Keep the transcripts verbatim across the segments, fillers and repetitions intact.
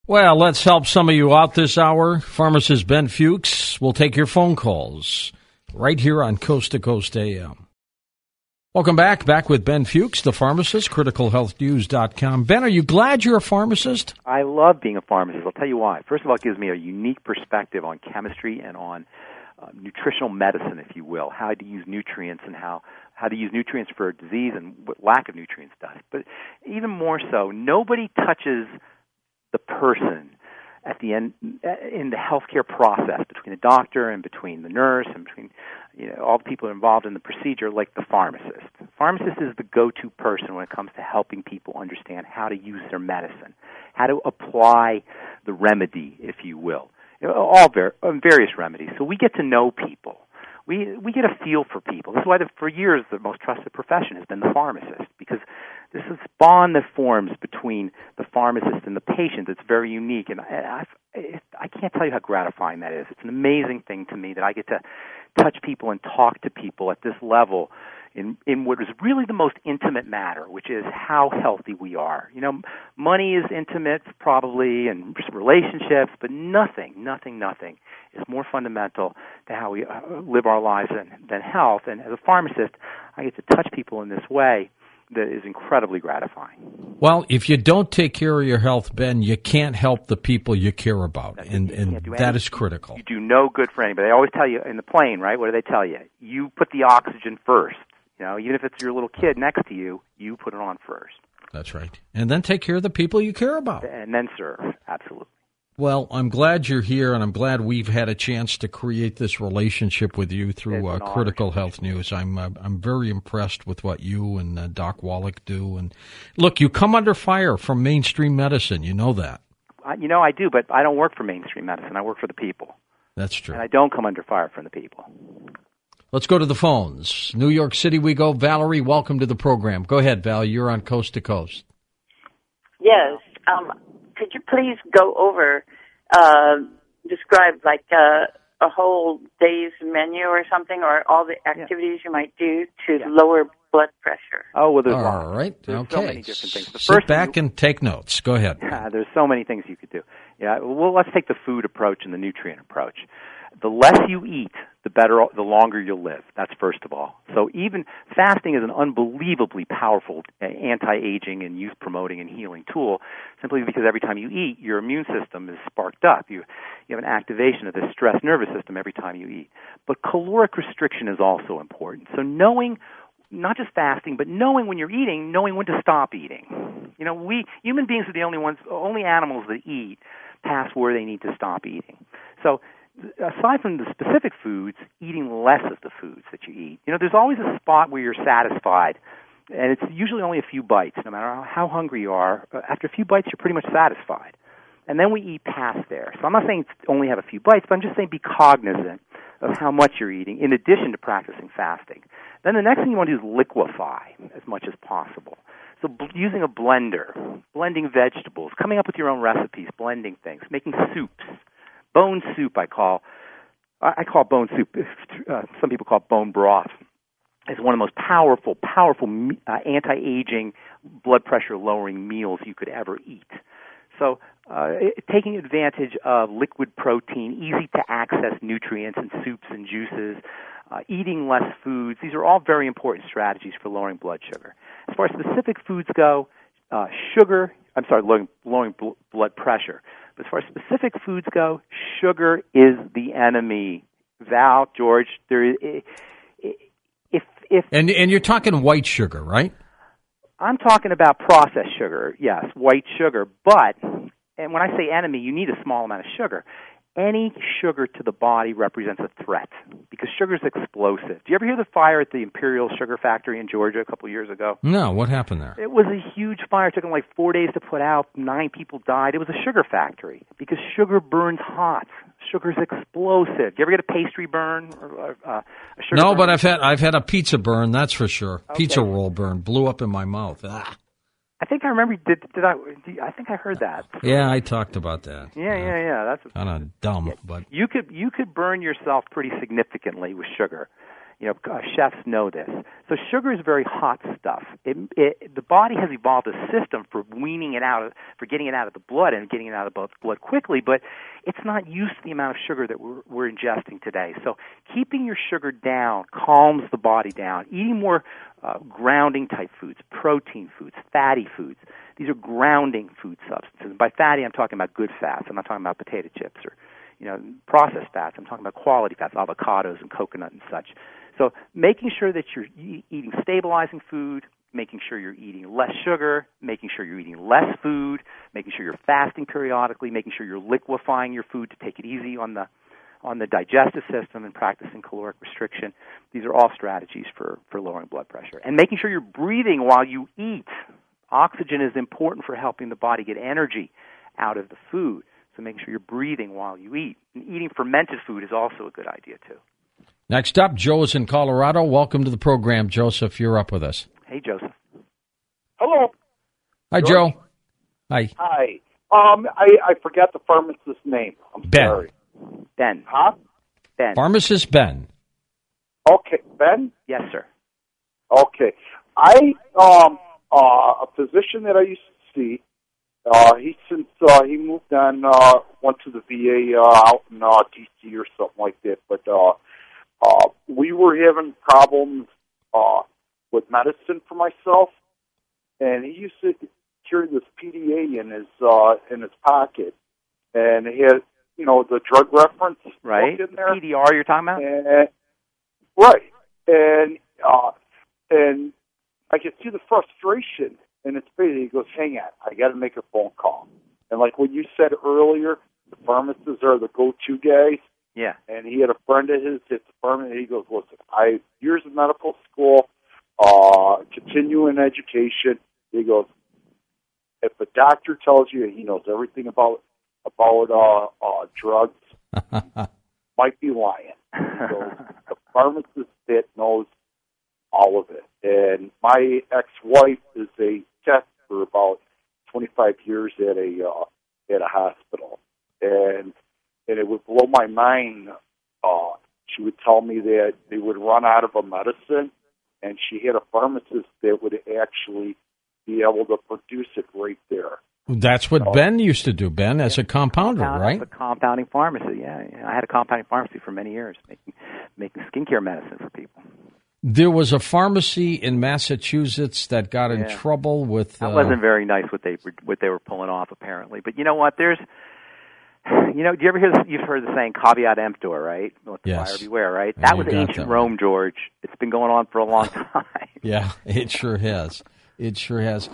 Well, let's help some of you out this hour. Pharmacist Ben Fuchs will take your phone calls right here on Coast to Coast A M. Welcome back. Back with Ben Fuchs, the pharmacist, critical health news dot com. Ben, are you glad you're a pharmacist? I love being a pharmacist. I'll tell you why. First of all, it gives me a unique perspective on chemistry and on uh, nutritional medicine, if you will, how to use nutrients and how, how to use nutrients for a disease and what lack of nutrients does. But even more so, nobody touches the person at the end in the healthcare process between the doctor and between the nurse and between you know all the people involved in the procedure like the pharmacist. The pharmacist is the go-to person when it comes to helping people understand how to use their medicine, how to apply the remedy, if you will, you know, all ver- various remedies. So we get to know people. We we get a feel for people. This is why the, for years the most trusted profession has been the pharmacist, because this is a bond that forms between the pharmacist and the patient that's very unique. And I, I, I can't tell you how gratifying that is. It's an amazing thing to me that I get to touch people and talk to people at this level in in what is really the most intimate matter, which is how healthy we are. You know, money is intimate probably and relationships, but nothing, nothing, nothing is more fundamental to how we uh, live our lives than, than health. And as a pharmacist, I get to touch people in this way that is incredibly gratifying. Well, if you don't take care of your health, Ben, you can't help the people you care about, That's and, and that is critical. You do no good for anybody. They always tell you in the plane, right? What do they tell you? You put the oxygen first. You know, even if it's your little kid next to you, you put it on first. That's right. And then take care of the people you care about. And then serve, absolutely. Well, I'm glad you're here, and I'm glad we've had a chance to create this relationship with you through uh, Critical Health News. I'm uh, I'm very impressed with what you and uh, Doc Wallach do. And look, you come under fire from mainstream medicine. You know that. Uh, you know, I do, but I don't work for mainstream medicine. I work for the people. That's true. And I don't come under fire from the people. Let's go to the phones. New York City we go. Valerie, welcome to the program. Go ahead, Val. You're on Coast to Coast. Yes. Um, could you please go over, uh, describe like uh, a whole day's menu or something, or all the activities yeah. you might do to yeah. lower blood pressure? Oh, well, there's all lots. right. There's okay. so many different things. The Sit first back you, and take notes. Go ahead. Yeah, there's so many things you could do. Yeah. Well, let's take the food approach and the nutrient approach. The less you eat, the better, the longer you'll live. That's first of all. So even fasting is an unbelievably powerful anti-aging and youth-promoting and healing tool, simply because every time you eat, your immune system is sparked up. You, you have an activation of the stress nervous system every time you eat. But caloric restriction is also important. So knowing, not just fasting, but knowing when you're eating, knowing when to stop eating. You know, we human beings are the only ones, only animals that eat past where they need to stop eating. So aside from the specific foods, eating less of the foods that you eat. You know, there's always a spot where you're satisfied, and it's usually only a few bites. No matter how hungry you are, after a few bites, you're pretty much satisfied. And then we eat past there. So I'm not saying only have a few bites, but I'm just saying be cognizant of how much you're eating in addition to practicing fasting. Then the next thing you want to do is liquefy as much as possible. So b- using a blender, blending vegetables, coming up with your own recipes, blending things, making soups. Bone soup, I call, I call bone soup, uh, some people call it bone broth. It's one of the most powerful, powerful uh, anti-aging, blood pressure lowering meals you could ever eat. So uh, it, taking advantage of liquid protein, easy to access nutrients in soups and juices, uh, eating less foods, these are all very important strategies for lowering blood sugar. As far as specific foods go, uh, sugar, I'm sorry, lowering, lowering bl- blood pressure. But as far as specific foods go, sugar is the enemy. Val, George, there is, if if and and you're talking white sugar, right? I'm talking about processed sugar, yes, white sugar. But and when I say enemy, you need a small amount of sugar. Any sugar to the body represents a threat because sugar is explosive. Do you ever hear the fire at the Imperial Sugar Factory in Georgia a couple of years ago? No, what happened there? It was a huge fire. It took them like four days to put out. Nine people died. It was a sugar factory because sugar burns hot. Sugar's explosive. Do you ever get a pastry burn? Or, uh, a sugar no, burn? but I've had I've had a pizza burn. That's for sure. Okay. Pizza roll burn blew up in my mouth. Ah. I think I remember. Did, did I? Did, I think I heard that. Yeah, I talked about that. Yeah, yeah, yeah. That's kind of dumb, yeah. but you could you could burn yourself pretty significantly with sugar. You know, uh, chefs know this. So sugar is very hot stuff. It, it, the body has evolved a system for weaning it out, of, for getting it out of the blood and getting it out of the blood quickly, but it's not used to the amount of sugar that we're, we're ingesting today. So keeping your sugar down calms the body down. Eating more uh, grounding type foods, protein foods, fatty foods. These are grounding food substances. And by fatty, I'm talking about good fats. I'm not talking about potato chips or, you know, processed fats. I'm talking about quality fats, avocados and coconut and such. So making sure that you're e- eating stabilizing food, making sure you're eating less sugar, making sure you're eating less food, making sure you're fasting periodically, making sure you're liquefying your food to take it easy on the on the digestive system, and practicing caloric restriction. These are all strategies for, for lowering blood pressure. And making sure you're breathing while you eat. Oxygen is important for helping the body get energy out of the food. So making sure you're breathing while you eat. And eating fermented food is also a good idea, too. Next up, Joe is in Colorado. Welcome to the program, Joseph. You're up with us. Hey, Joseph. Hello. Hi, George. Joe. Hi. Hi. Um, I, I forgot the pharmacist's name. I'm Ben. sorry. Ben. Huh? Ben. Pharmacist Ben. Okay. Ben? Yes, sir. Okay. I, um, uh, a physician that I used to see, uh, he since, uh, he moved on, uh, went to the V A, uh, out in, uh, D C or something like that, but, uh, Uh, we were having problems uh, with medicine for myself, and he used to carry this P D A in his uh, in his pocket, and he had, you know, the drug reference right book in there. P D R you're talking about? And, right, and uh, and I could see the frustration in his face. He goes, "Hang on, I got to make a phone call." And like what you said earlier, the pharmacists are the go-to guys. Yeah. And he had a friend of his at the firm, and he goes, "Listen, I years of medical school, uh, continuing education." He goes, "If a doctor tells you he knows everything about about uh, uh, drugs, might be lying." So the pharmacist that knows all of it. And my ex-wife is a tech for about twenty-five years at a uh, at a hospital, and. And it would blow my mind. Uh, she would tell me that they would run out of a medicine, and she had a pharmacist that would actually be able to produce it right there. That's what so, Ben used to do, Ben, as a compounder, compound, right? As a compounding pharmacy, yeah. yeah. I had a compounding pharmacy for many years, making, making skincare medicine for people. There was a pharmacy in Massachusetts that got in yeah. trouble with... That uh, wasn't very nice what they, were, what they were pulling off, apparently. But you know what? There's... You know, do you ever hear this, you've heard the saying caveat emptor, right? Let the yes. buyer beware, right? That was ancient that Rome, George. It's been going on for a long time. Yeah, it sure has. It sure has.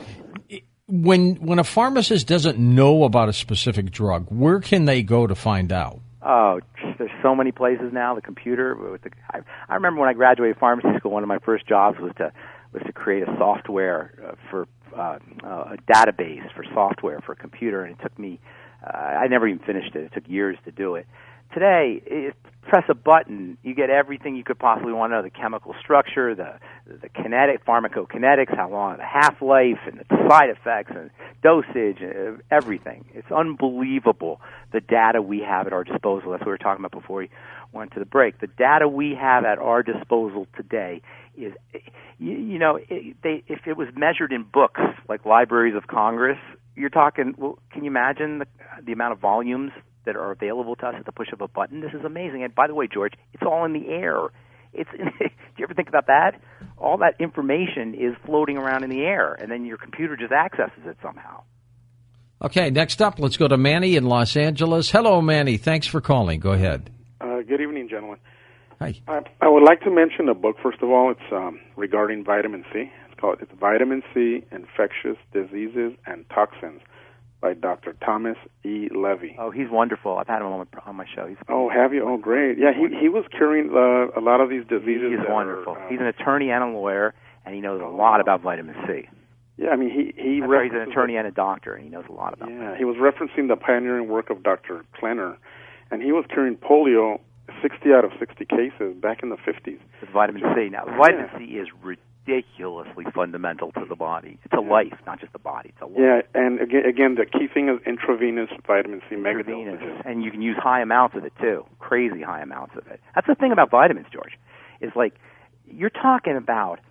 When when a pharmacist doesn't know about a specific drug, where can they go to find out? Oh, there's so many places now. The computer. With the, I, I remember when I graduated pharmacy school, one of my first jobs was to was to create a software uh, for uh, uh, a database for software for a computer, and it took me. Uh, I never even finished it. It took years to do it. Today, it, press a button, you get everything you could possibly want to know: the chemical structure, the the kinetic, pharmacokinetics, how long the half-life, and the side effects, and dosage, and everything. It's unbelievable the data we have at our disposal. That's what we were talking about before we went to the break. The data we have at our disposal today is, you, you know, it, they, if it was measured in books like Libraries of Congress, you're talking, well, can you imagine the, the amount of volumes that are available to us at the push of a button? This is amazing. And by the way, George, it's all in the air. It's do you ever think about that? All that information is floating around in the air, and then your computer just accesses it somehow. Okay, next up, let's go to Manny in Los Angeles. Hello, Manny. Thanks for calling. Go ahead. Uh, good evening, gentlemen. Hi. I, I would like to mention a book, first of all. It's um, regarding vitamin C. It's called it's Vitamin C, Infectious Diseases and Toxins by Doctor Thomas E. Levy. Oh, he's wonderful. I've had him on my, on my show. He's oh, have you? Oh, great. Yeah, he he was curing uh, a lot of these diseases. He's wonderful. Are, uh, he's an attorney and a lawyer, and he knows a lot about vitamin C. Yeah, I mean, he... he he's an attorney and a doctor, and he knows a lot about it. Yeah, he was referencing the pioneering work of Doctor Klenner, and he was curing polio sixty out of sixty cases back in the fifties. With vitamin C. Now, vitamin yeah. C is ridiculously fundamental to the body. It's a yeah. life, not just the body. It's a life. Yeah, and again, again, the key thing is intravenous vitamin C intravenous. megadose. And you can use high amounts of it, too. Crazy high amounts of it. That's the thing about vitamins, George, is like... you're talking about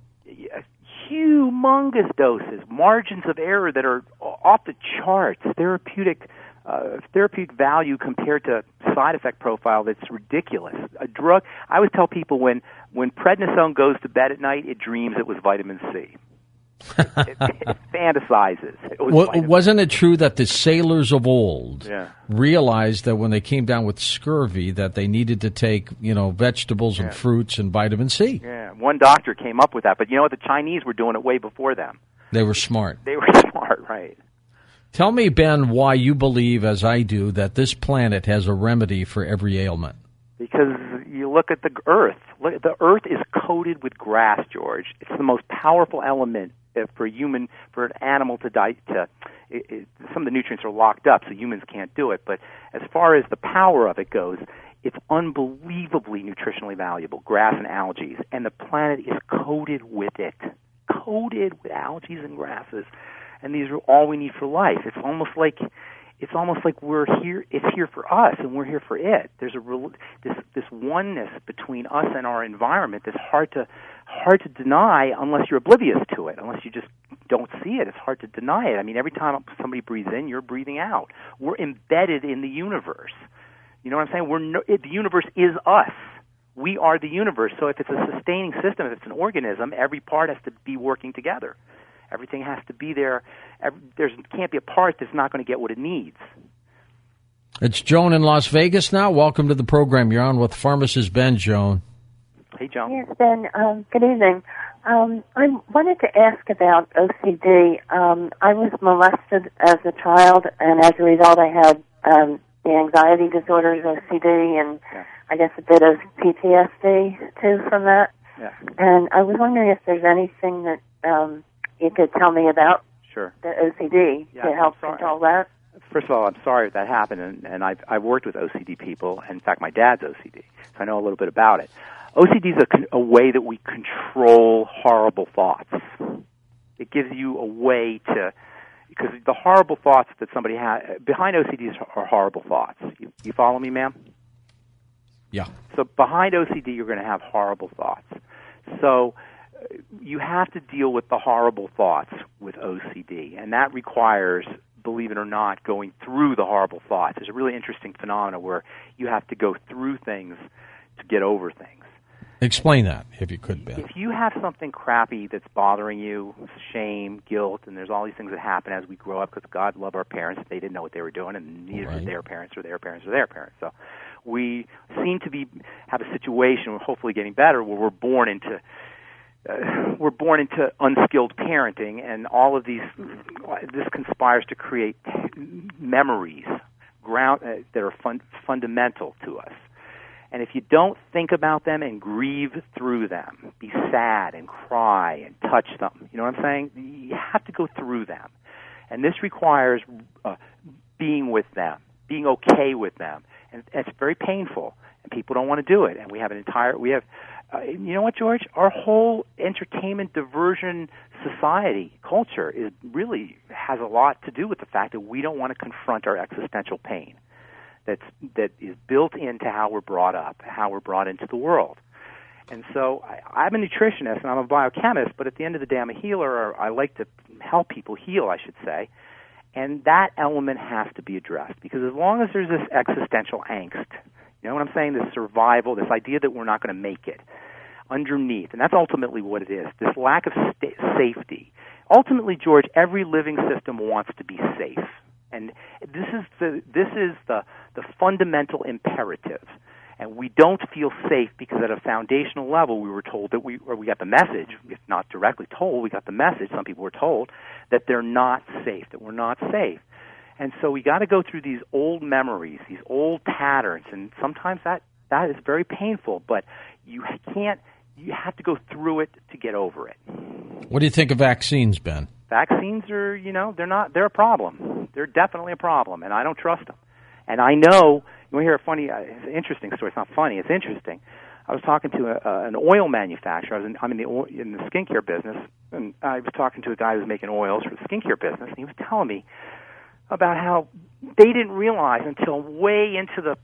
humongous doses, margins of error that are off the charts, therapeutic uh, therapeutic value compared to side effect profile that's ridiculous. A drug, I always tell people when, when prednisone goes to bed at night, it dreams it was vitamin C. it, it, it fantasizes. It was well, wasn't it true that the sailors of old yeah. realized that when they came down with scurvy that they needed to take, you know, vegetables yeah. and fruits and vitamin C? Yeah, one doctor came up with that, but you know what? The Chinese were doing it way before them. They were smart. They were smart, right. Tell me, Ben, why you believe, as I do, that this planet has a remedy for every ailment. Because you look at the Earth. Look, the Earth is coated with grass, George. It's the most powerful element for a human, for an animal to die. To it, it, some of the nutrients are locked up, so humans can't do it. But as far as the power of it goes, it's unbelievably nutritionally valuable. Grass and algae, and the planet is coated with it, coated with algae and grasses. And these are all we need for life. It's almost like it's almost like we're here. It's here for us, and we're here for it. There's a this this oneness between us and our environment that's hard to hard to deny unless you're oblivious to it. Unless you just don't see it, it's hard to deny it. I mean, every time somebody breathes in, you're breathing out. We're embedded in the universe. You know what I'm saying? We're no, it, the universe is us. We are the universe. So if it's a sustaining system, if it's an organism, every part has to be working together. Everything has to be there. There can't be a part that's not going to get what it needs. It's Joan in Las Vegas now. Welcome to the program. You're on with Pharmacist Ben, Joan. Hey, Joan. Yes, Ben. Um, good evening. Um, I wanted to ask about O C D. Um, I was molested as a child, and as a result, I had um, the anxiety disorders, O C D, and yeah. I guess a bit of P T S D, too, from that. Yeah. And I was wondering if there's anything that um, you could tell me about sure. the O C D yeah, to help control that. First of all, I'm sorry that happened, and, and I've, I've worked with O C D people. In fact, my dad's O C D, so I know a little bit about it. O C D is a, a way that we control horrible thoughts. It gives you a way to, because the horrible thoughts that somebody has, behind O C D are horrible thoughts. You, you follow me, ma'am? Yeah. So behind O C D, you're going to have horrible thoughts. So you have to deal with the horrible thoughts with O C D, and that requires, believe it or not, going through the horrible thoughts. There's a really interesting phenomenon where you have to go through things to get over things. Explain that, if you could, Ben. If you have something crappy that's bothering you, shame, guilt, and there's all these things that happen as we grow up, because God loved our parents. They didn't know what they were doing, and neither right. did their parents or their parents or their parents. So we seem to be have a situation, we're hopefully getting better, where we're born into uh, we're born into unskilled parenting, and all of these this conspires to create memories ground uh, that are fun, fundamental to us. And if you don't think about them and grieve through them, be sad and cry and touch them, you know what I'm saying? You have to go through them. And this requires uh, being with them, being okay with them. And it's very painful, and people don't want to do it. And we have an entire, we have, uh, you know what, George? Our whole entertainment diversion society, culture, is really has a lot to do with the fact that we don't want to confront our existential pain. That's, that is built into how we're brought up, how we're brought into the world. And so I, I'm a nutritionist and I'm a biochemist, but at the end of the day, I'm a healer, or I like to help people heal, I should say. And that element has to be addressed, because as long as there's this existential angst, you know what I'm saying, this survival, this idea that we're not going to make it, underneath, and that's ultimately what it is, this lack of sta- safety. Ultimately, George, every living system wants to be safe. And this is the this is the, the fundamental imperative. And we don't feel safe because at a foundational level we were told that we, or we got the message, if not directly told, we got the message, some people were told, that they're not safe, that we're not safe. And so we got to go through these old memories, these old patterns, and sometimes that, that is very painful, but you can't, you have to go through it to get over it. What do you think of vaccines, Ben? Vaccines are, you know, they're not, they're a problem. They're definitely a problem, and I don't trust them. And I know, you want to hear a funny, uh, it's an interesting story. It's not funny, it's interesting. I was talking to a, uh, an oil manufacturer. I was in, I'm in the oil, in the skincare business, and I was talking to a guy who was making oils for the skincare business, and he was telling me about how they didn't realize until way into the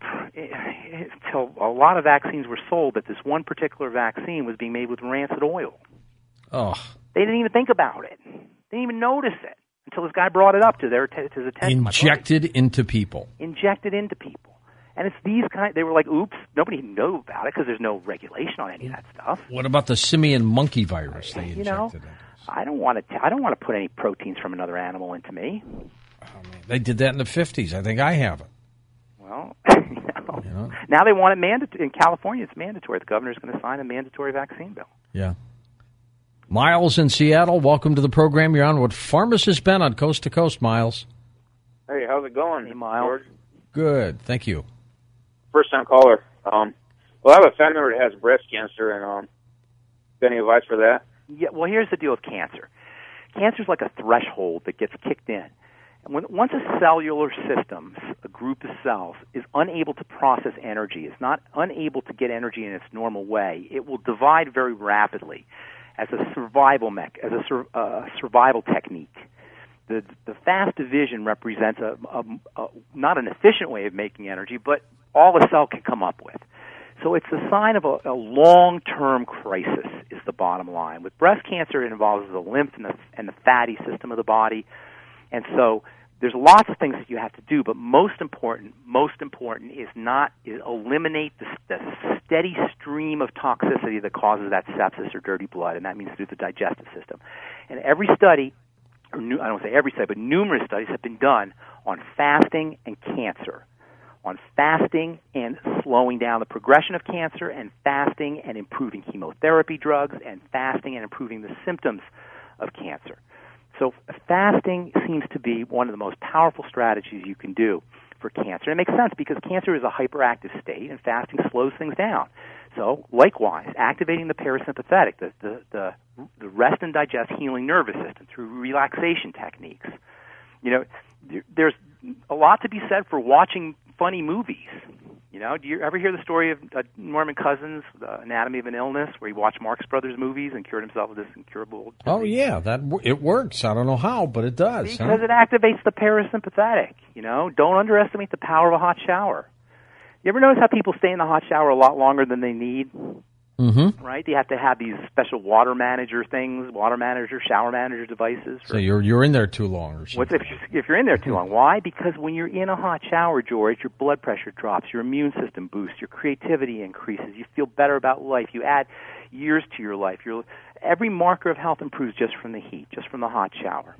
until a lot of vaccines were sold that this one particular vaccine was being made with rancid oil. Oh, they didn't even think about it. They didn't even notice it until this guy brought it up to their to his attention. Injected into people. Injected into people. And it's these kind. They were like, "Oops!" Nobody knew about it because there's no regulation on any of that stuff. What about the simian monkey virus they injected? You know, into? I don't want to. I don't want to put any proteins from another animal into me. Oh, man. They did that in the fifties. I think I have it. Well, you know, you know. Now they want it mandatory in California. It's mandatory. The governor's going to sign a mandatory vaccine bill. Yeah. Miles in Seattle, welcome to the program. You're on with Pharmacist Ben on Coast to Coast. Miles. Hey, how's it going, hey, Miles? George? Good, thank you. First time caller. Um, well, I have a family member that has breast cancer, and um, got any advice for that? Yeah. Well, here's the deal with cancer. Cancer is like a threshold that gets kicked in. And when, once a cellular system, a group of cells, is unable to process energy, is not unable to get energy in its normal way, it will divide very rapidly as a survival mech, as a sur, uh, survival technique. The the fast division represents a, a, a not an efficient way of making energy, but all a cell can come up with. So it's a sign of a, a long-term crisis is the bottom line. With breast cancer, it involves the lymph and the, and the fatty system of the body. And so there's lots of things that you have to do, but most important, most important is not is eliminate the, the steady stream of toxicity that causes that sepsis or dirty blood, and that means through the digestive system. And every study, or new, I don't want to say every study, but numerous studies have been done on fasting and cancer, on fasting and slowing down the progression of cancer, and fasting and improving chemotherapy drugs, and fasting and improving the symptoms of cancer. So fasting seems to be one of the most powerful strategies you can do for cancer. It makes sense because cancer is a hyperactive state, and fasting slows things down. So likewise, activating the parasympathetic, the, the, the, the rest and digest healing nervous system through relaxation techniques. You know, there's a lot to be said for watching funny movies. You know, do you ever hear the story of uh, Norman Cousins, The Anatomy of an Illness, where he watched Marx Brothers movies and cured himself of this incurable disease? Oh, yeah, that it works. I don't know how, but it does. Because huh? it activates the parasympathetic, you know. Don't underestimate the power of a hot shower. You ever notice how people stay in the hot shower a lot longer than they need? Mm-hmm. Right? They have to have these special water manager things, water manager, shower manager devices. So you're you're in there too long or something. What's if, if you're in there too long? Why? Because when you're in a hot shower, George, your blood pressure drops, your immune system boosts, your creativity increases, you feel better about life, you add years to your life. Your, every marker of health improves just from the heat, just from the hot shower.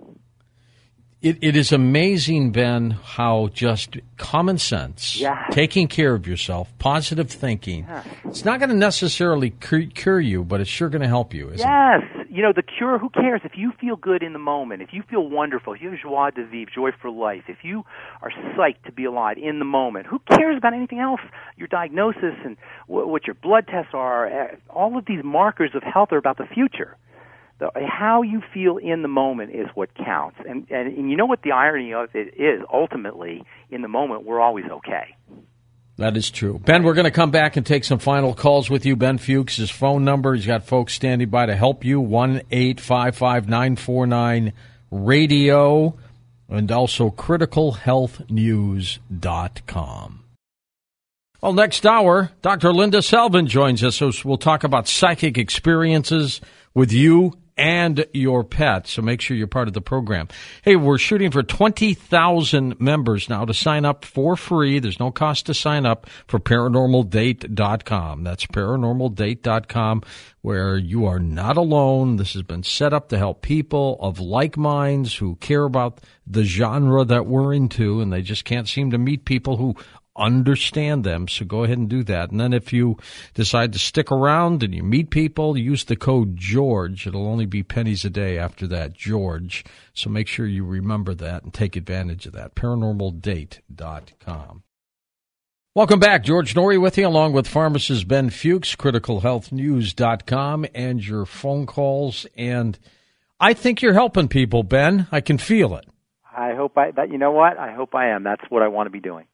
It, it is amazing, Ben, how just common sense, yeah. taking care of yourself, positive thinking, yeah. it's not going to necessarily cure you, but it's sure going to help you, isn't yes. it? Yes. You know, the cure, who cares? If you feel good in the moment, if you feel wonderful, if you have joie de vivre, joy for life, if you are psyched to be alive in the moment, who cares about anything else? Your diagnosis and w- what your blood tests are, all of these markers of health are about the future. The, how you feel in the moment is what counts. And, and and you know what the irony of it is? Ultimately, in the moment, we're always okay. That is true. Ben, we're going to come back and take some final calls with you. Ben Fuchs, his phone number, he's got folks standing by to help you, one eight five five nine four nine radio, and also critical health news dot com. Well, next hour, Doctor Linda Selvin joins us, so we'll talk about psychic experiences with you and your pet, so make sure you're part of the program. Hey, we're shooting for twenty thousand members now to sign up for free. There's no cost to sign up for paranormal date dot com. That's paranormal date dot com, where you are not alone. This has been set up to help people of like minds who care about the genre that we're into, and they just can't seem to meet people who understand them, so go ahead and do that. And then if you decide to stick around and you meet people, use the code George. It'll only be pennies a day after that, George. So make sure you remember that and take advantage of that. paranormal date dot com. Welcome back. George Norrie with you, along with pharmacist Ben Fuchs, critical health news dot com, and your phone calls. And I think you're helping people, Ben. I can feel it. I hope I, that, you know what? I hope I am. That's what I want to be doing.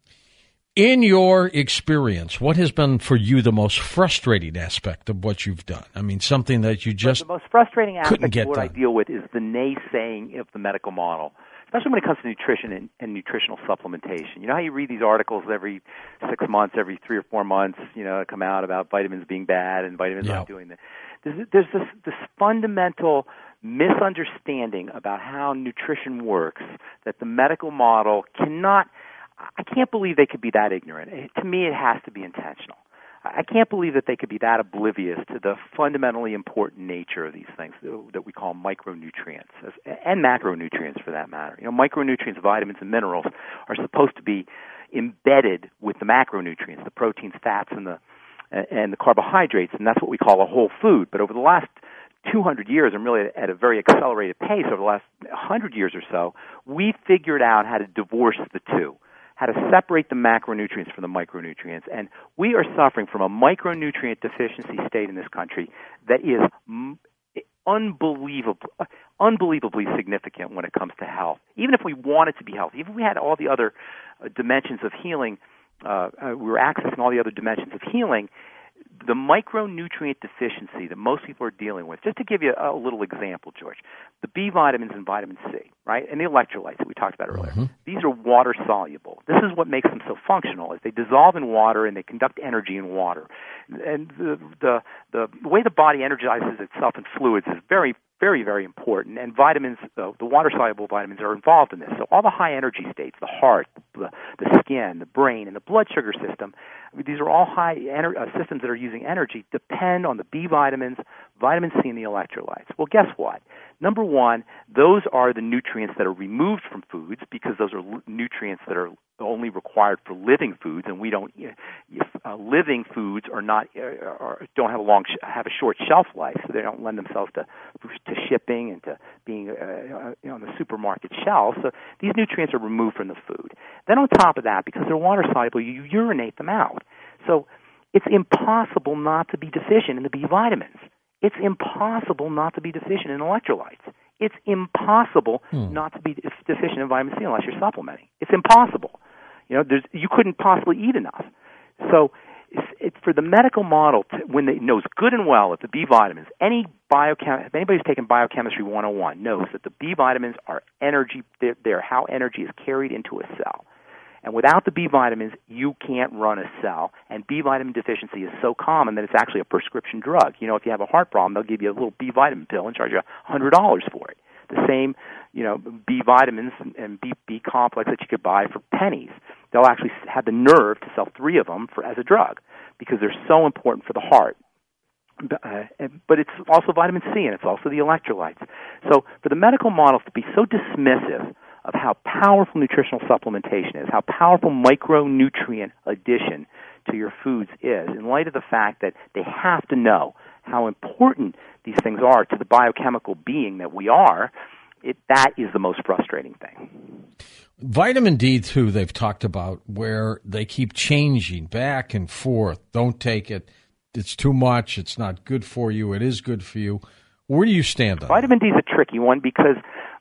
In your experience, what has been for you the most frustrating aspect of what you've done? I mean, something that you just the most frustrating aspect couldn't get of what done. I deal with is the naysaying of the medical model. especially when it comes to nutrition and, and nutritional supplementation. You know how you read these articles every six months, every three or four months, you know, come out about vitamins being bad and vitamins yep. not doing that. There's, there's this, this fundamental misunderstanding about how nutrition works that the medical model cannot, I can't believe they could be that ignorant. It, to me, it has to be intentional. I can't believe that they could be that oblivious to the fundamentally important nature of these things that we call micronutrients, and macronutrients for that matter. You know, micronutrients, vitamins, and minerals are supposed to be embedded with the macronutrients, the proteins, fats, and the and the carbohydrates, and that's what we call a whole food. But over the last two hundred years, and really at a very accelerated pace over the last one hundred years or so, we figured out how to divorce the two, how to separate the macronutrients from the micronutrients. And we are suffering from a micronutrient deficiency state in this country that is unbelievable, unbelievably significant when it comes to health. Even if we wanted to be healthy, even if we had all the other uh, dimensions of healing, uh, uh, we were accessing all the other dimensions of healing, the micronutrient deficiency that most people are dealing with, just to give you a, a little example, George, the B vitamins and vitamin C, right, and the electrolytes that we talked about earlier, mm-hmm. these are water-soluble. This is what makes them so functional, is they dissolve in water and they conduct energy in water. And the, the, the, the way the body energizes itself in fluids is very, very, very important, and vitamins, the, the water-soluble vitamins are involved in this. So all the high-energy states, the heart, the, the skin, the brain, and the blood sugar system, I mean, these are all high ener- uh, systems that are using energy, depend on the B vitamins, vitamin C, and the electrolytes. Well, guess what? Number one, those are the nutrients that are removed from foods because those are l- nutrients that are only required for living foods, and we don't. Uh, living foods are not uh, are, don't have a long sh- have a short shelf life, so they don't lend themselves to to shipping and to being uh, you know, on the supermarket shelf. So these nutrients are removed from the food. Then on top of that, because they're water soluble, you urinate them out. So it's impossible not to be deficient in the B vitamins. It's impossible not to be deficient in electrolytes. It's impossible hmm. not to be deficient in vitamin C unless you're supplementing. It's impossible. You know, there's, you couldn't possibly eat enough. So it's, it's for the medical model, to, when it knows good and well that the B vitamins, any biochem, if anybody's taken Biochemistry one oh one knows that the B vitamins are energy, they're, they're how energy is carried into a cell. And without the B vitamins, you can't run a cell. And B vitamin deficiency is so common that it's actually a prescription drug. You know, if you have a heart problem, they'll give you a little B vitamin pill and charge you one hundred dollars for it. The same, you know, B vitamins and B, B complex that you could buy for pennies. They'll actually have the nerve to sell three of them for as a drug because they're so important for the heart. Uh, but it's also vitamin C, and it's also the electrolytes. So for the medical model to be so dismissive of how powerful nutritional supplementation is, how powerful micronutrient addition to your foods is, in light of the fact that they have to know how important these things are to the biochemical being that we are, it, that is the most frustrating thing. Vitamin D, too, they've talked about, where they keep changing back and forth. Don't take it. It's too much. It's not good for you. It is good for you. Where do you stand on Vitamin D is a tricky one because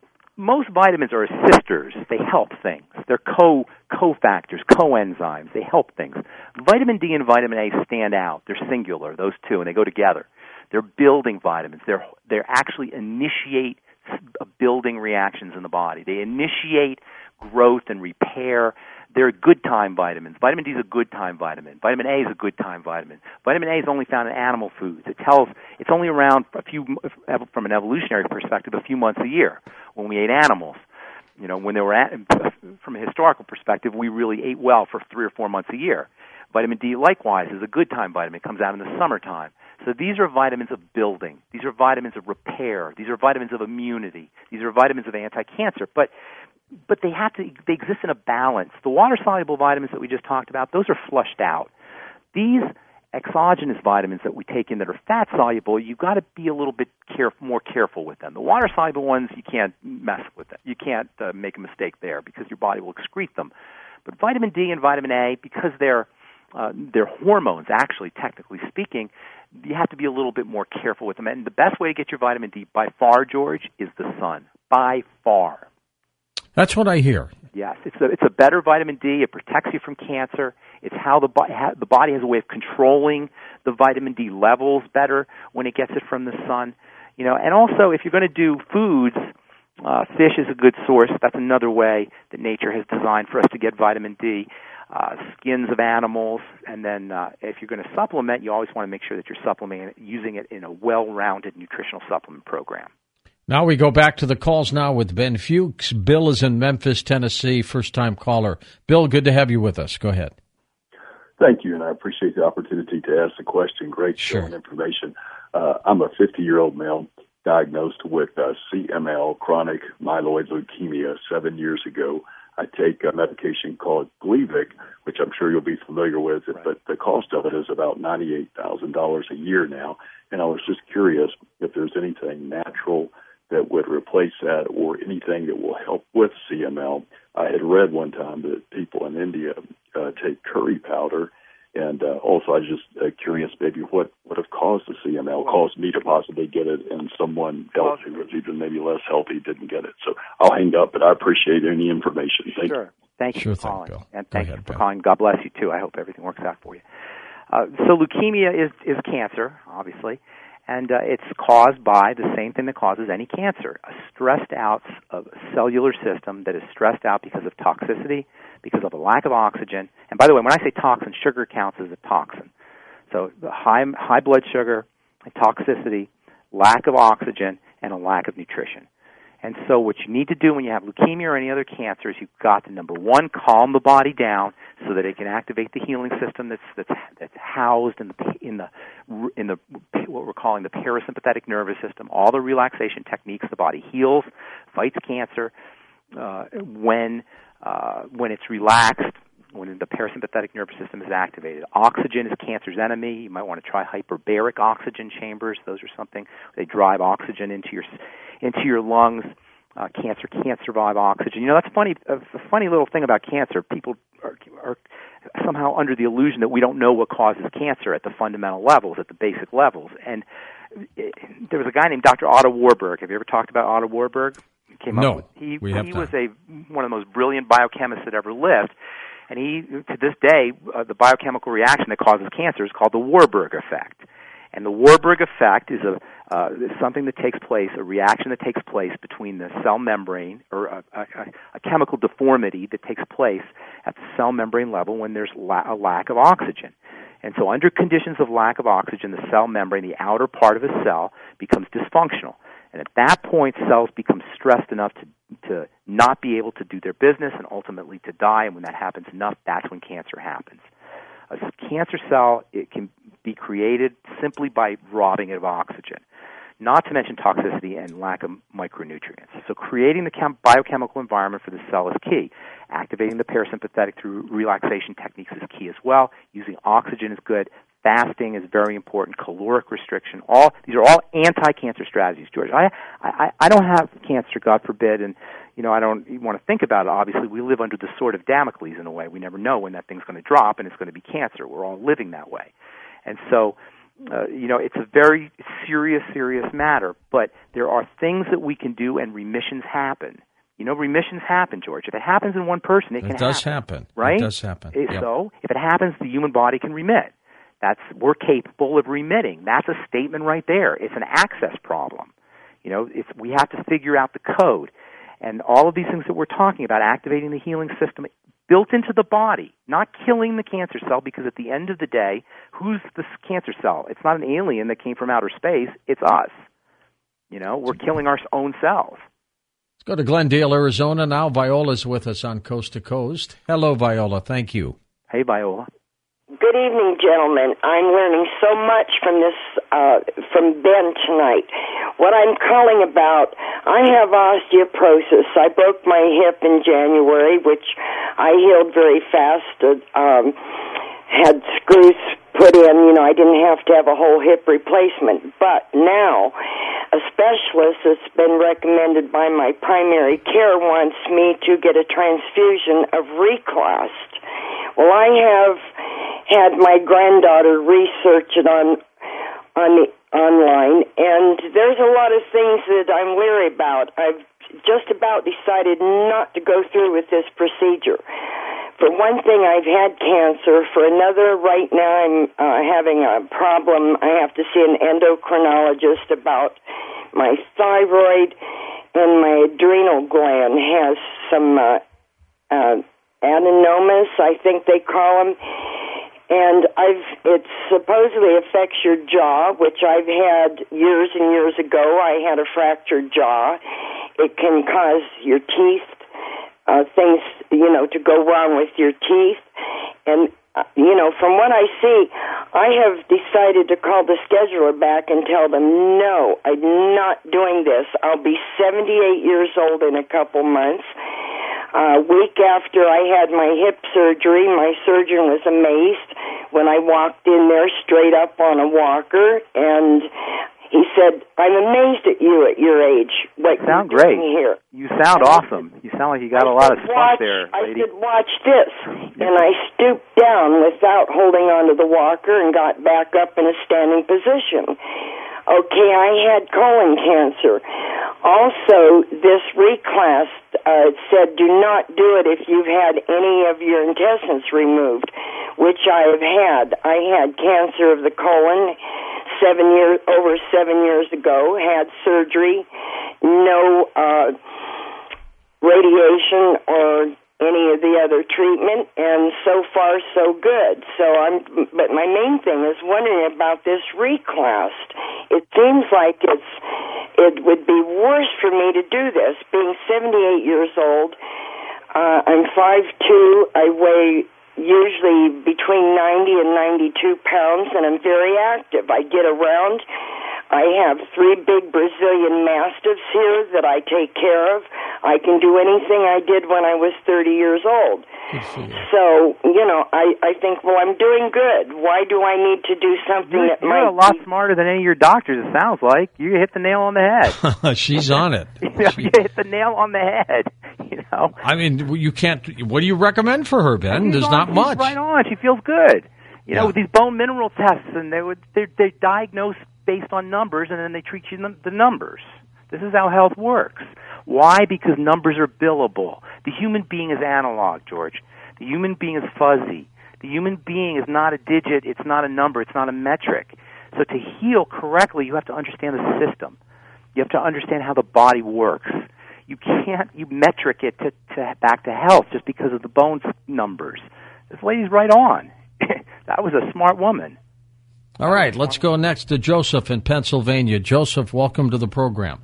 most vitamins are assisters. They help things. They're co cofactors, coenzymes. They help things. Vitamin D and vitamin A stand out. They're singular, those two, and they go together. They're building vitamins. They're they actually initiate building reactions in the body. They initiate growth and repair. They're good time vitamins. Vitamin D is a good time vitamin. Vitamin A is a good time vitamin. Vitamin A is only found in animal foods. It tells it's only around a few, from an evolutionary perspective, a few months a year when we ate animals. You know, when they were at, from a historical perspective, we really ate well for three or four months a year. Vitamin D, likewise, is a good time vitamin. It comes out in the summertime. So these are vitamins of building. These are vitamins of repair. These are vitamins of immunity. These are vitamins of anti-cancer. But but they have to they exist in a balance. The water-soluble vitamins that we just talked about, those are flushed out. These exogenous vitamins that we take in that are fat-soluble, you've got to be a little bit care, more careful with them. The water-soluble ones, you can't mess with them. You can't uh, make a mistake there because your body will excrete them. But vitamin D and vitamin A, because they're uh, they're hormones, actually, technically speaking, you have to be a little bit more careful with them. And the best way to get your vitamin D, by far, George, is the sun. By far. That's what I hear. Yes, it's a, it's a better vitamin D. It protects you from cancer. It's how the, bo- ha- the body has a way of controlling the vitamin D levels better when it gets it from the sun. You know, and also, if you're going to do foods, Uh, fish is a good source. That's another way that nature has designed for us to get vitamin D. Uh, skins of animals, and then uh, if you're going to supplement, you always want to make sure that you're supplementing it, using it in a well-rounded nutritional supplement program. Now we go back to the calls now with Ben Fuchs. Bill is in Memphis, Tennessee, first-time caller. Bill, good to have you with us. Go ahead. Thank you, and I appreciate the opportunity to ask the question. Great show and information. Uh, I'm a fifty-year-old male diagnosed with uh, C M L, chronic myeloid leukemia, seven years ago. I take a medication called Gleevec, which I'm sure you'll be familiar with, right. But the cost of it is about ninety-eight thousand dollars a year now. And I was just curious if there's anything natural that would replace that or anything that will help with C M L. I had read one time that people in India uh, take curry powder. And uh, also, I was just uh, curious maybe what would have caused the C M L, caused me to possibly get it, and someone else who was even maybe less healthy didn't get it. So I'll hang up, but I appreciate any information. Thank sure. you. Thank you sure for calling. Thing, and thank ahead, you for Bill. calling. God bless you, too. I hope everything works out for you. Uh, so leukemia is, is cancer, obviously, and uh, it's caused by the same thing that causes any cancer, a stressed-out uh, cellular system that is stressed out because of toxicity, because of a lack of oxygen. And by the way, when I say toxin, sugar counts as a toxin. So the high, high blood sugar, toxicity, lack of oxygen, and a lack of nutrition. And so what you need to do when you have leukemia or any other cancer is you've got to, number one, calm the body down so that it can activate the healing system that's that's, that's housed in the in the in the what we're calling the parasympathetic nervous system. All the relaxation techniques, the body heals, fights cancer uh, when uh, when it's relaxed, when the parasympathetic nervous system is activated. Oxygen is cancer's enemy. You might want to try hyperbaric oxygen chambers. Those are something they drive oxygen into your into your lungs. Uh, cancer can't survive oxygen. You know, that's funny. A funny little thing about cancer. People are, are somehow under the illusion that we don't know what causes cancer at the fundamental levels, at the basic levels. And it, there was a guy named Doctor Otto Warburg. Have you ever talked about Otto Warburg? Came no. Up with, he we have he time. was a one of the most brilliant biochemists that ever lived. And he, to this day, uh, the biochemical reaction that causes cancer is called the Warburg effect. And the Warburg effect is a uh, is something that takes place, a reaction that takes place between the cell membrane, or a, a, a chemical deformity that takes place at the cell membrane level when there's la- a lack of oxygen. And so under conditions of lack of oxygen, the cell membrane, the outer part of a cell, becomes dysfunctional. And at that point, cells become stressed enough to, to not be able to do their business and ultimately to die. And when that happens enough, that's when cancer happens. A cancer cell, it can be created simply by robbing it of oxygen, not to mention toxicity and lack of micronutrients. So creating the chem- biochemical environment for the cell is key. Activating the parasympathetic through relaxation techniques is key as well. Using oxygen is good. Fasting is very important. Caloric restriction. All these are all anti-cancer strategies, George. I, I, I don't have cancer, God forbid, and you know I don't even want to think about it. Obviously, we live under the sword of Damocles in a way. We never know when that thing's going to drop, and it's going to be cancer. We're all living that way, and so uh, you know it's a very serious, serious matter. But there are things that we can do, and remissions happen. You know, remissions happen, George. If it happens in one person, it, it can happen. It does happen, right? It does happen. It, yep. So, if it happens, the human body can remit. That's we're capable of remitting. That's a statement right there. It's an access problem. You know, it's we have to figure out the code, and all of these things that we're talking about, activating the healing system built into the body, not killing the cancer cell. Because at the end of the day, who's the cancer cell? It's not an alien that came from outer space. It's us. You know, we're killing our own cells. Let's go to Glendale, Arizona now. Viola's with us on Coast to Coast. Hello, Viola. Thank you. Hey, Viola. Good evening, gentlemen. I'm learning so much from this, uh, from Ben tonight. What I'm calling about, I have osteoporosis. I broke my hip in January, which I healed very fast. Um, had screws put in. You know, I didn't have to have a whole hip replacement. But now, a specialist that's been recommended by my primary care wants me to get a transfusion of Reclast. Well, I have had my granddaughter research it on on the online, and there's a lot of things that I'm leery about. I've just about decided not to go through with this procedure. For one thing, I've had cancer. For another, right now I'm uh, having a problem. I have to see an endocrinologist about my thyroid, and my adrenal gland has some uh, uh, adenomas, I think they call them. And I've it supposedly affects your jaw, which I've had years and years ago. I had a fractured jaw. It can cause your teeth, uh, things, you know, to go wrong with your teeth. And, uh, you know, from what I see, I have decided to call the scheduler back and tell them, no, I'm not doing this. I'll be seventy-eight years old in a couple months. A uh, week after I had my hip surgery, my surgeon was amazed when I walked in there straight up on a walker, and he said, I'm amazed at you at your age. What you sound you're great. Doing here. You sound awesome. You sound like you got I a lot of said, spunk watch, there, lady. I said, watch this. And I stooped down without holding onto the walker and got back up in a standing position. Okay, I had colon cancer. Also, this reclass uh, said do not do it if you've had any of your intestines removed, which I have had. I had cancer of the colon seven years over seven years ago. Had surgery, no uh, radiation or any of the other treatment, and so far so good. So I'm, but my main thing is wondering about this reclass. It seems like it's, it would be worse for me to do this, being seventy-eight years old. Uh, I'm five two. I weigh usually between ninety and ninety-two pounds, and I'm very active. I get around. I have three big Brazilian Mastiffs here that I take care of. I can do anything I did when I was thirty years old. You. So, you know, I, I think, well, I'm doing good. Why do I need to do something you're, that you're might You're a lot be... smarter than any of your doctors, it sounds like. You hit the nail on the head. She's on it. you, know, you hit the nail on the head, you know. I mean, you can't... What do you recommend for her, Ben? She's There's on, not she's much. right on. She feels good. You know, yeah. with these bone mineral tests, and they would they they diagnose based on numbers, and then they treat you the numbers. This is how health works. Why? Because numbers are billable. The human being is analog, George. The human being is fuzzy. The human being is not a digit. It's not a number. It's not a metric. So to heal correctly, you have to understand the system. You have to understand how the body works. You can't you metric it to, to back to health just because of the bone numbers. This lady's right on. That was a smart woman. All right, let's go next to Joseph in Pennsylvania. Joseph, welcome to the program.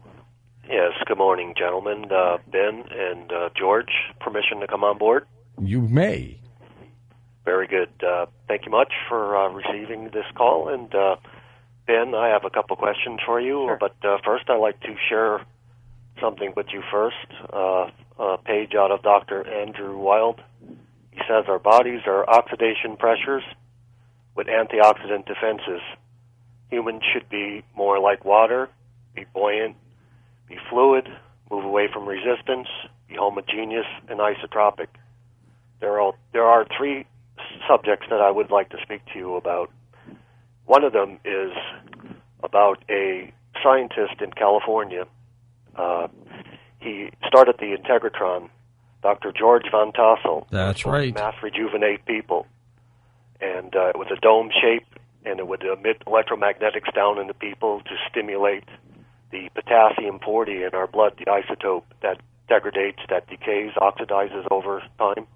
Yes, good morning, gentlemen. Uh, Ben and uh, George, permission to come on board? You may. Very good. Uh, thank you much for uh, receiving this call. And, uh, Ben, I have a couple questions for you. Sure. But uh, first, I'd like to share something with you first. Uh, a page out of Doctor Andrew Wild. He says our bodies are oxidation pressures with antioxidant defenses. Humans should be more like water, be buoyant, be fluid, move away from resistance, be homogeneous and isotropic. There are, there are three subjects that I would like to speak to you about. One of them is about a scientist in California. Uh, he started the Integratron, Doctor George Van Tassel. That's right. Mass rejuvenate people. And uh, it was a dome shape, and it would emit electromagnetics down into people to stimulate the potassium forty in our blood, the isotope that degradates, that decays, oxidizes over time.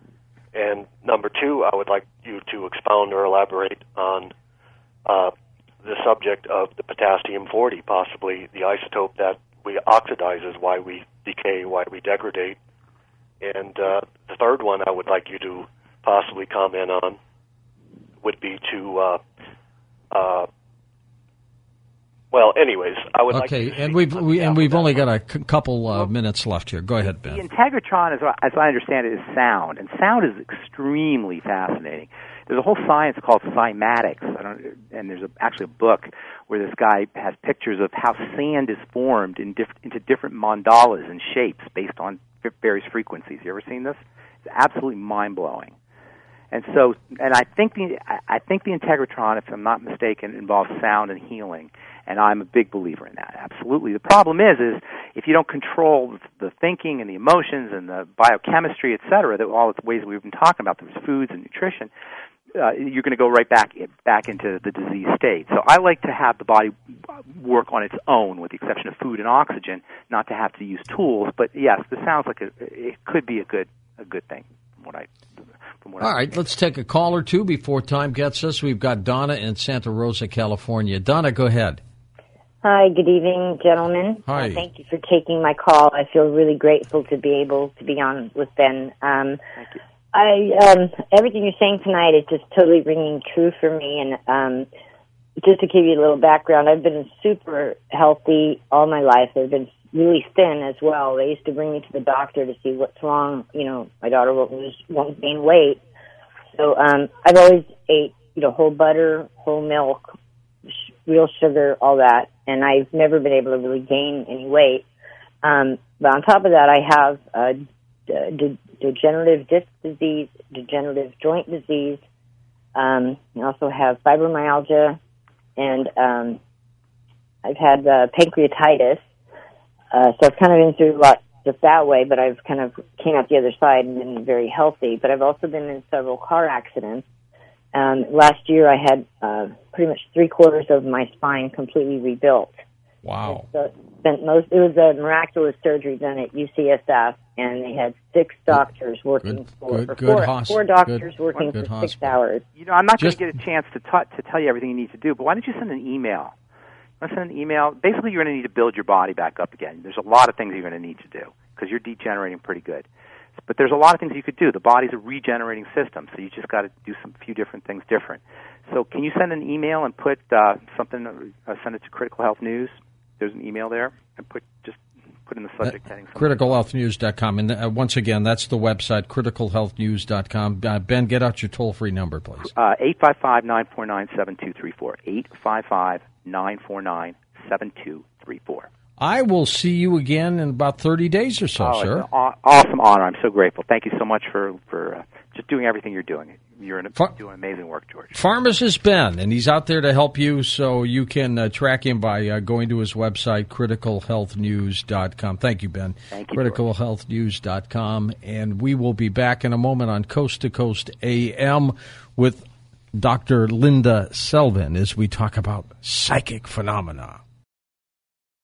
And number two, I would like you to expound or elaborate on uh, the subject of the potassium forty, possibly the isotope that we oxidizes, why we decay, why we degrade. And uh, the third one I would like you to possibly comment on would be to, uh, uh, well, anyways, I would okay, like to... Okay, and we've, we, and we've only got a c- couple uh, minutes left here. Go ahead, Ben. The Integratron, as, as I understand it, is sound, and sound is extremely fascinating. There's a whole science called cymatics, I don't, and there's a, actually a book where this guy has pictures of how sand is formed in diff, into different mandalas and shapes based on various frequencies. You ever seen this? It's absolutely mind-blowing. And so, and I think the I think the Integratron, if I'm not mistaken, involves sound and healing, and I'm a big believer in that. Absolutely. The problem is, is if you don't control the thinking and the emotions and the biochemistry, et cetera, that all the ways we've been talking about, those foods and nutrition, uh, you're going to go right back back into the disease state. So I like to have the body work on its own, with the exception of food and oxygen, not to have to use tools. But yes, this sounds like a, it could be a good a good thing from what I. From what All I right, let's take a call or two before time gets us. We've got Donna in Santa Rosa, California. Donna, go ahead. Hi, good evening, gentlemen. Hi. Uh, thank you for taking my call. I feel really grateful to be able to be on with Ben. Um, Thank you. I um, everything you're saying tonight is just totally ringing true for me. And um, just to give you a little background, I've been super healthy all my life. I've been really thin as well. They used to bring me to the doctor to see what's wrong. You know, my daughter was won't gain weight, so um, I've always ate you know whole butter, whole milk, sh- real sugar, all that, and I've never been able to really gain any weight. Um, but on top of that, I have uh, d- degenerative disc disease, degenerative joint disease. Um, I also have fibromyalgia, and um, I've had uh, pancreatitis. Uh, so I've kind of been through a lot just that way, but I've kind of came out the other side and been very healthy. But I've also been in several car accidents. Um, last year, I had uh, pretty much three quarters of my spine completely rebuilt. Wow! So spent most. It was a miraculous surgery done at U C S F, and they had six doctors working good, for good, or good four, hosp- four doctors good, working good for hospital. six hours. You know, I'm not going Just- to get a chance to, t- to tell you everything you need to do, but why don't you send an email? You want to send an email? Basically, you're going to need to build your body back up again. There's a lot of things you're going to need to do because you're degenerating pretty good. But there's a lot of things you could do. The body's a regenerating system, so you just got to do some few different things different. So can you send an email and put uh, something, uh, send it to Critical Health News? There's an email there, and put just put in the subject Uh, heading. critical health news dot com. And uh, once again, that's the website, critical health news dot com. Uh, Ben, get out your toll-free number, please. Uh, eight five five, nine four nine, seven two three four. eight five five, nine four nine, seven two three four. I will see you again in about thirty days or so, oh, sir. It's an aw- awesome honor. I'm so grateful. Thank you so much for, for uh, just doing everything you're doing. You're an, Far- doing amazing work, George. Pharmacist Ben, and he's out there to help you, so you can uh, track him by uh, going to his website, critical health news dot com. Thank you, Ben. Thank you, critical health news dot com. And we will be back in a moment on Coast to Coast A M with Doctor Linda Selvin as we talk about psychic phenomena.